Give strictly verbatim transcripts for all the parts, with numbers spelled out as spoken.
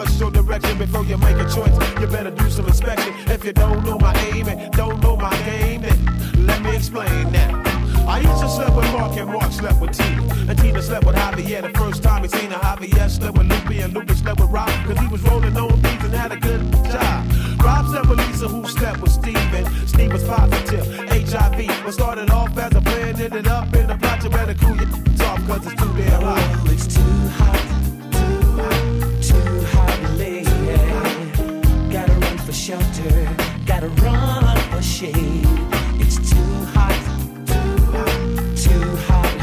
what's your direction before you make a choice. You better do some inspection. If you don't know my aim and don't know my game, then let me explain now. I used to slept with Mark and Mark slept with Tina. And Tina slept with Javier the first time he seen her. Javier slept with Lupe and Lupe slept with Rob, cause he was rolling on beats and had a good job. Rob slept with Lisa, who slept with Steve, and Steve was positive, H I V. What started off as a plan ended up in a plot. You better cool your off, cause it's too damn hot. Oh, it's too hot, too hot, too hot, lady. Gotta run for shelter, gotta run for shade. It's too hot, too hot, too hot,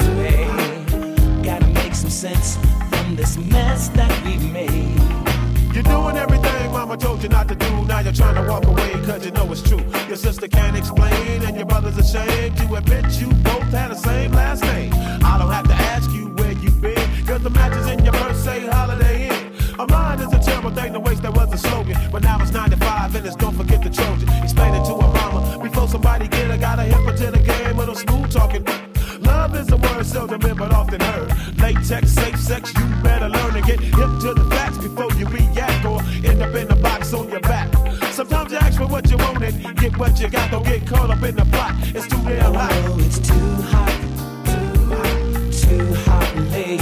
homie. Gotta make some sense from this mess that we've made. You're doing everything mama told you not to do. Now you're trying to walk away cause you know it's true. Your sister can't explain and your brother's ashamed to admit you both had the same last name. I don't have to ask you where you've been, cause the matches in your purse say Holiday Inn. A mind is a terrible thing to waste, that was a slogan. But now it's ninety-five and it's don't forget the Trojan. Explain it to a mama before somebody get her. Gotta hip her to the game with a smooth talking. Love is a word seldom in but often heard. Latex, safe sex, you better learn to get hip to the facts before you react or end up in the box on your back. Sometimes you ask for what you want and get what you got. Don't get caught up in the plot. It's too damn hot. Oh, it's too hot, too hot, too hot,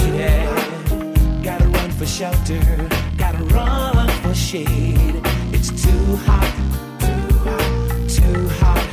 lady. Gotta run for shelter, gotta run for shade. It's too hot, too hot, too hot,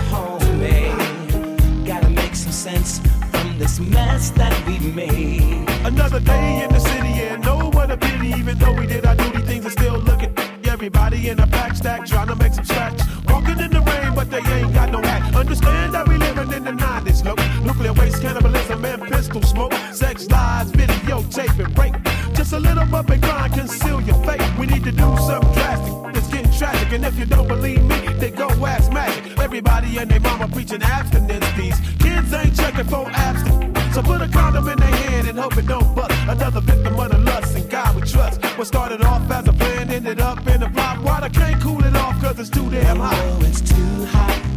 homie. Gotta make some sense from this mess that we've made. Another day in the city and no one a pity. Even though we did our duty, things are still looking. Everybody in a pack stack trying to make some scratch. Walking in the rain, but they ain't got no hat. Understand that we living in the nineties, low. Nuclear waste, cannibalism, and pistol smoke. Sex, lies, videotape, and rape. Just a little bump and grind, conceal your fate. We need to do something drastic. It's getting tragic, and if you don't believe me, then go ask Magic. Everybody and their mama preaching abstinence. These kids ain't checking for abstinence. So put a condom in their hand and hope it don't bust. Another victim of the lust and God we trust. What started off as a plan ended up in a plot. Water can't cool it off cause it's too damn hot. Oh, it's too hot,